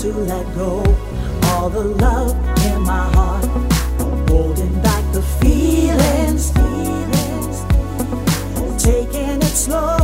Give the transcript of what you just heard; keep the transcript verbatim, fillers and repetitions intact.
to let go all the love in my heart. I'm holding back the feelings, feelings, taking it slow.